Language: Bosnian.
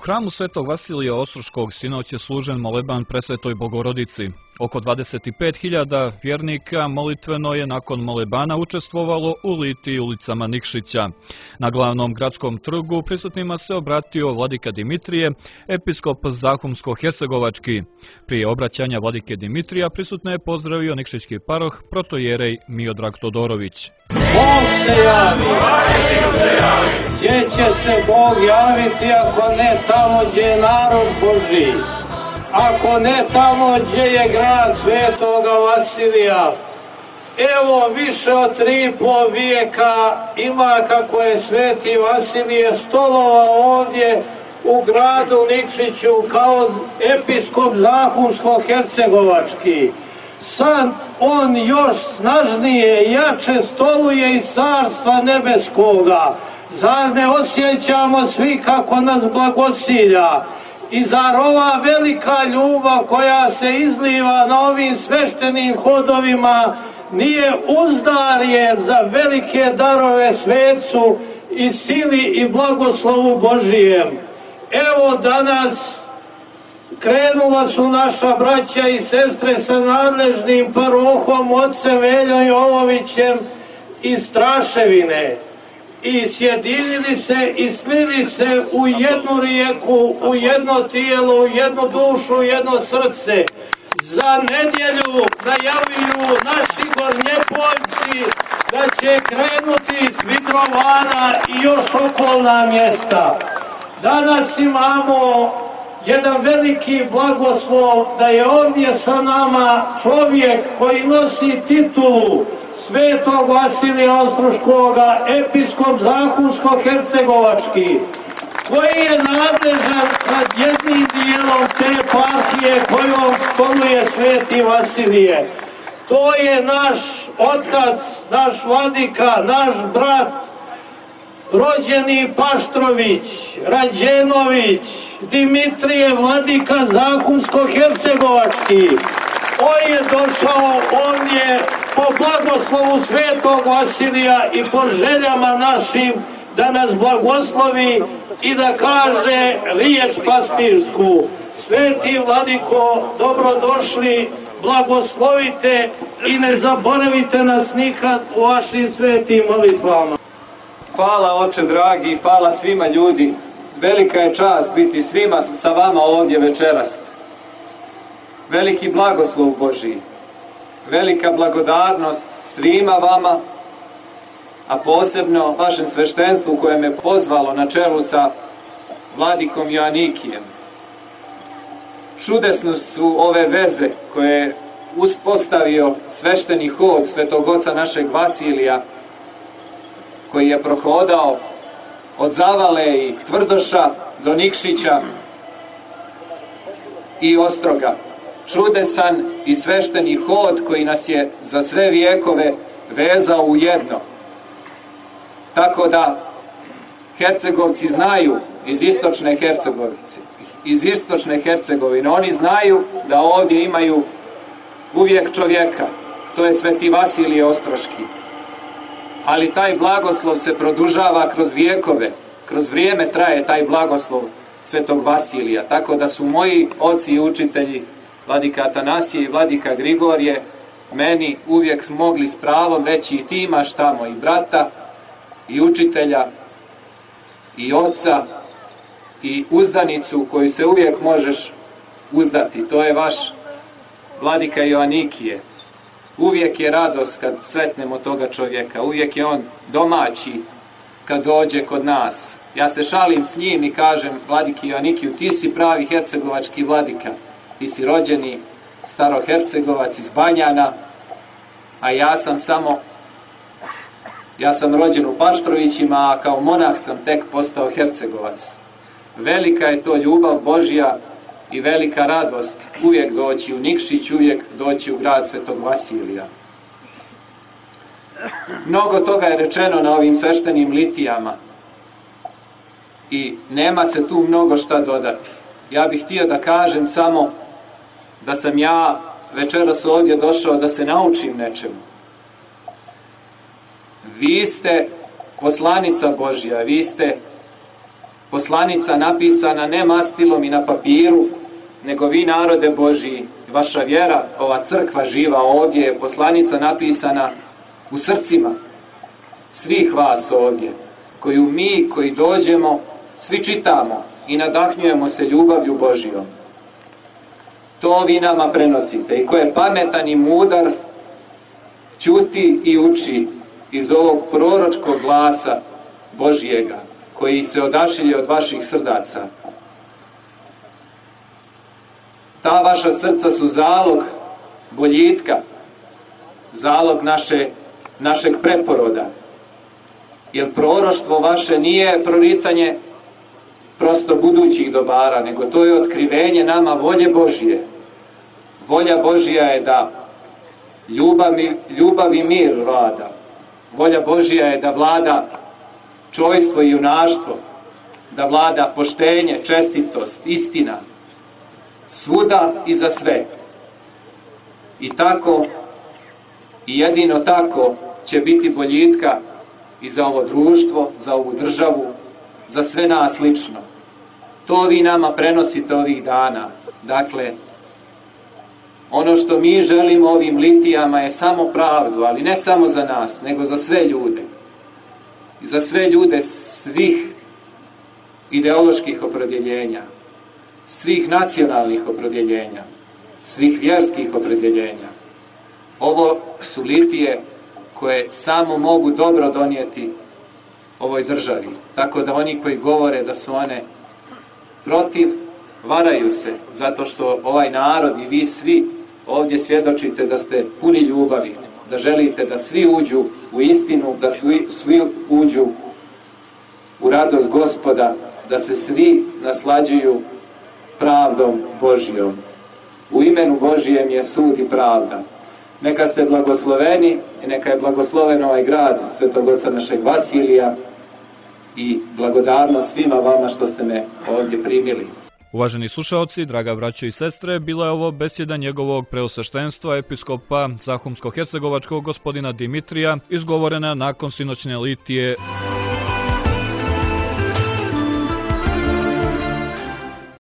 hramu Svetog Vasilija Ostroškog sinoć je služen moleban presvetoj Bogorodici. Oko 25.000 vjernika molitveno je nakon molebana učestvovalo u litiji ulicama Nikšića. Na glavnom gradskom trgu prisutnima se obratio vladika Dimitrije, episkop Zahumsko-Hercegovački. Prije obraćanja vladike Dimitrija prisutne je pozdravio nikšićki paroh protojerej Miodrag Todorović. Bog se javi! Gdje će se Bog javiti ako ne tamo gdje je narod Božji? Ako ne tamo gdje je grad Svetoga Vasilija? Evo više od 3,5 vijeka ima kako je Sveti Vasilije stolovao ovdje u gradu Nikšiću kao episkop Zahumsko-Hercegovački. Sad on još snažnije, jače stoluje iz Carstva Nebeskoga. Zar ne osjećamo svi kako nas blagosilja? I zar ova velika ljubav koja se izliva na ovim sveštenim hodovima nije uzdarje za velike darove svecu i sili i blagoslovu Božijem? Evo danas krenula su naša braća i sestre sa nadležnim parohom ocem Veljom Jovovićem iz Straševine i sjedinili se i slili se u jednu rijeku, u jedno tijelo, u jednu dušu, u jedno srce. Za nedjelju najavljuju naši Gornjepoljci da će krenuti iz Vidrovana i još okolna mjesta. Danas imamo jedan veliki blagoslov da je ovdje sa nama čovjek koji nosi titulu Svetog Vasilija Ostroškoga, episkop Zahumsko-Hercegovački, koji je nadležan nad jednim dijelom te eparhije kojom stoluje Sveti Vasilije. To je naš otac, naš vladika, naš brat, rođeni Paštrović, Rađenović, Dimitrije vladika Zahumsko-Hercegovački. On je došao ovdje po blagoslovu Svetog Vasilija i po željama našim da nas blagoslovi i da kaže riječ pastirsku. Sveti vladiko, dobrodošli, blagoslovite i ne zaboravite nas nikad u vašim svetim molitvama. Hvala oče dragi, hvala svima ljudi. Velika je čast biti svima sa vama ovdje večeras. Veliki blagoslov Božji, velika blagodarnost svima vama, a posebno vašem sveštenstvu koje me pozvalo na čelu sa vladikom Joanikijem. Čudesne su ove veze koje je uspostavio svešteni hod Svetog oca našeg Vasilija, koji je prohodao od Zavale i Tvrdoša do Nikšića i Ostroga. Čudesan i svešteni hod koji nas je za sve vijekove vezao u jedno. Tako da Hercegovci znaju iz istočne Hercegovine, oni znaju da ovdje imaju uvijek čovjeka, to je Sveti Vasilije Ostroški. Ali taj blagoslov se produžava kroz vijekove, kroz vrijeme traje taj blagoslov Svetog Vasilija. Tako da su moji oci i učitelji, vladika Atanasije i vladika Grigorije, meni uvijek mogli s pravom reći i ti imaš tamo i brata, i učitelja, i oca, i uzdanicu koju se uvijek možeš uzdati. To je vaš vladika Joanikije. Uvijek je radost kad sretnemo toga čovjeka. Uvijek je on domaći kad dođe kod nas. Ja se šalim s njim i kažem vladiki Joanikiju, ti si pravi hercegovački vladika. Ti si rođeni starohercegovac iz Banjana, a ja sam rođen u Paštrovićima, a kao monah sam tek postao hercegovac. Velika je to ljubav Božja i velika radost uvijek doći u Nikšić, uvijek doći u grad Svetog Vasilija. Mnogo toga je rečeno na ovim sveštenim litijama i nema se tu mnogo šta dodati. Ja bih htio da kažem samo da sam ja večeras ovdje došao da se naučim nečemu. Vi ste poslanica Božja, vi ste poslanica napisana ne mastilom i na papiru, nego vi, narode Božji, vaša vjera, ova crkva živa ovdje je poslanica napisana u srcima svih vas ovdje, koju mi koji dođemo svi čitamo i nadahnjujemo se ljubavlju Božjom. To vi nama prenosite i ko je pametan i mudar ćuti i uči iz ovog proročkog glasa Božjega koji se odašilje od vaših srdaca. Ta vaša srca su zalog boljitka, zalog našeg preporoda. Jer proroštvo vaše nije proricanje prosto budućih dobara, nego to je otkrivenje nama volje Božje. Volja Božja je da ljubav i mir vlada. Volja Božja je da vlada čojstvo i junaštvo, da vlada poštenje, čestitost, istina, svuda i za sve. I tako, i jedino tako će biti boljitka i za ovo društvo, za ovu državu, za sve nas lično. To vi nama prenosite ovih dana. Dakle, ono što mi želimo ovim litijama je samo pravdu, ali ne samo za nas, nego za sve ljude. I za sve ljude svih ideoloških opredjeljenja, svih nacionalnih opredjeljenja, svih vjerskih opredjeljenja. Ovo su litije koje samo mogu dobro donijeti ovoj državi. Tako da oni koji govore da su one protiv, varaju se, zato što ovaj narod i vi svi ovdje svjedočite da ste puni ljubavi, da želite da svi uđu u istinu, da svi uđu u radost Gospoda, da se svi naslađuju pravdom Božjom. U imenu Božjem je sud i pravda. Neka ste blagosloveni i neka je blagosloven ovaj grad Svetog Oca našeg Vasilija i blagodarnost svima vama što ste me ovdje primili. Uvaženi slušaoci, draga braćo i sestre, bila je ovo besjeda njegovog preosveštenstva episkopa Zahumsko-hercegovačkog gospodina Dimitrija, izgovorena nakon sinoćne litije.